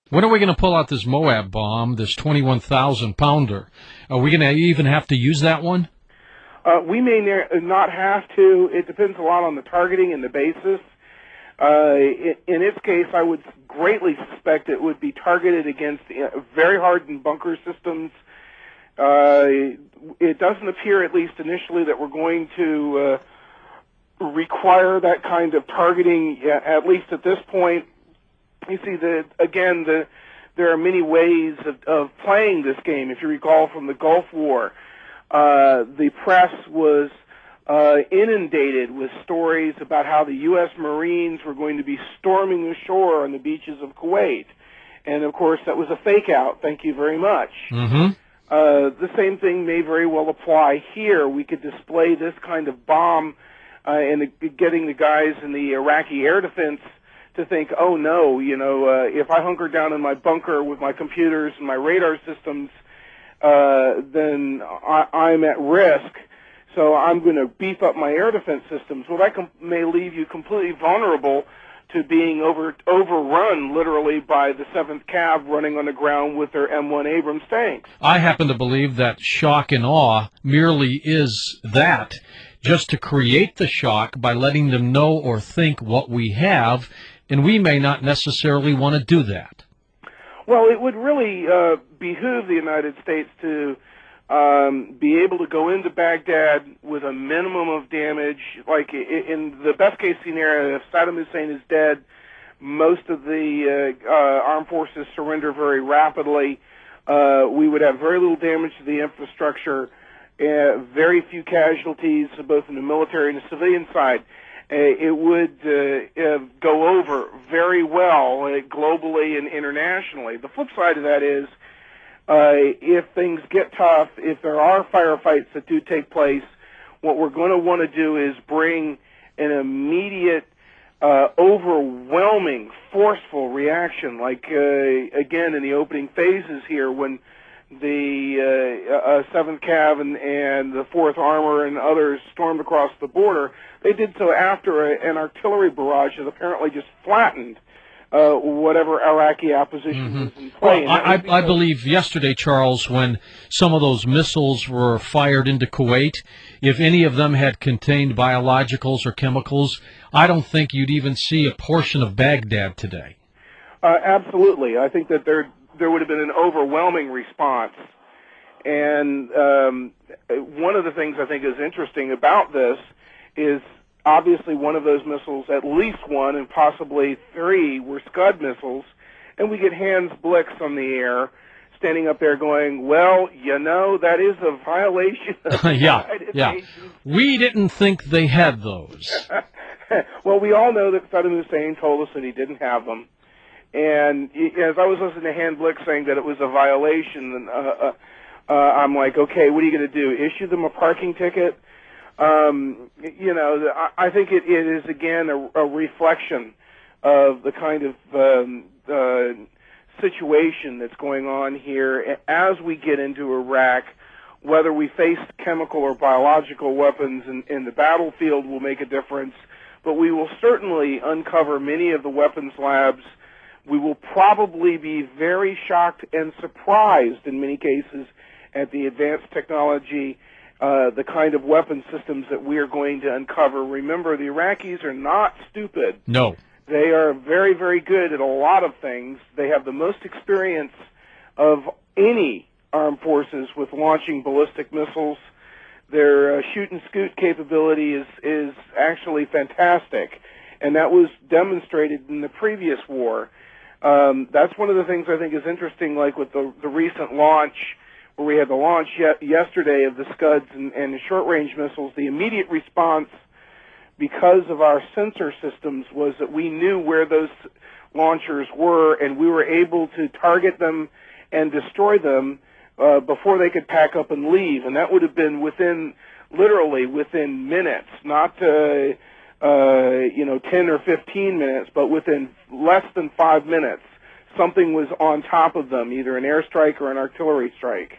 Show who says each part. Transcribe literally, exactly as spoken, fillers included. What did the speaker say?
Speaker 1: When are we going to pull out this Moab bomb, this twenty-one thousand pounder? Are we going to even have to use that one?
Speaker 2: Uh, we may not have to. It depends a lot on the targeting and the basis. Uh, in, in its case, I would greatly suspect it would be targeted against uh, very hardened bunker systems. Uh, it doesn't appear, at least initially, that we're going to uh, require that kind of targeting, at least at this point. You see, the, again, the, there are many ways of, of playing this game. If you recall from the Gulf War, uh, the press was uh, inundated with stories about how the U S Marines were going to be storming the shore on the beaches of Kuwait. And, of course, that was a fake-out. Thank you very much.
Speaker 1: Mm-hmm.
Speaker 2: Uh, the same thing may very well apply here. We could display this kind of bomb uh, and the, getting the guys in the Iraqi air defense to think, oh, no, you know, uh, if I hunker down in my bunker with my computers and my radar systems, uh, then I, I'm at risk, so I'm going to beef up my air defense systems. Well, that com- may leave you completely vulnerable to being over overrun, literally, by the seventh Cav running on the ground with their M one Abrams tanks.
Speaker 1: I happen to believe that shock and awe merely is that, just to create the shock by letting them know or think what we have, and we may not necessarily want to do that.
Speaker 2: Well, it would really uh, behoove the United States to um, be able to go into Baghdad with a minimum of damage. Like in the best-case scenario, if Saddam Hussein is dead, most of the uh, uh, armed forces surrender very rapidly. Uh, we would have very little damage to the infrastructure, uh, very few casualties, both in the military and the civilian side. Uh, it would uh, uh, go over very well uh, globally and internationally. The flip side of that is, uh, if things get tough, if there are firefights that do take place, what we're going to want to do is bring an immediate, uh, overwhelming, forceful reaction, like, uh, again, in the opening phases here when the uh, uh, seventh Cav and, and the fourth Armor and others stormed across the border. They did so after a, an artillery barrage that apparently just flattened uh, whatever Iraqi opposition
Speaker 1: Mm-hmm.
Speaker 2: was in play.
Speaker 1: Well, I, I, I believe yesterday, Charles, when some of those missiles were fired into Kuwait, if any of them had contained biologicals or chemicals, I don't think you'd even see a portion of Baghdad today.
Speaker 2: Uh, absolutely. I think that there there would have been an overwhelming response. And um, one of the things I think is interesting about this is obviously one of those missiles, at least one and possibly three, were Scud missiles, and we get Hans Blix on the air standing up there going, well, you know, that is a violation of the
Speaker 1: yeah,
Speaker 2: United
Speaker 1: yeah.
Speaker 2: Nations.
Speaker 1: We didn't think they had those.
Speaker 2: Well, we all know that Saddam Hussein told us that he didn't have them. And as I was listening to Hans Blix saying that it was a violation, and, uh, uh, uh, I'm like, okay, what are you going to do? Issue them a parking ticket? Um, you know, I think it, it is, again, a, a reflection of the kind of um, uh, situation that's going on here as we get into Iraq. Whether we face chemical or biological weapons in, in the battlefield will make a difference, but we will certainly uncover many of the weapons labs. We will probably be very shocked and surprised in many cases at the advanced technology, uh, the kind of weapon systems that we are going to uncover. Remember, the Iraqis are not stupid.
Speaker 1: No.
Speaker 2: They are very, very good at a lot of things. They have the most experience of any armed forces with launching ballistic missiles. Their uh, shoot and scoot capability is, is actually fantastic, and that was demonstrated in the previous war. Um, that's one of the things I think is interesting, like with the, the recent launch, where we had the launch yet yesterday of the Scuds and, and the short-range missiles. The immediate response, because of our sensor systems, was that we knew where those launchers were, and we were able to target them and destroy them uh, before they could pack up and leave. And that would have been within, literally within minutes, not uh, uh, you know, ten or fifteen minutes, but within less than five minutes, something was on top of them, either an airstrike or an artillery strike.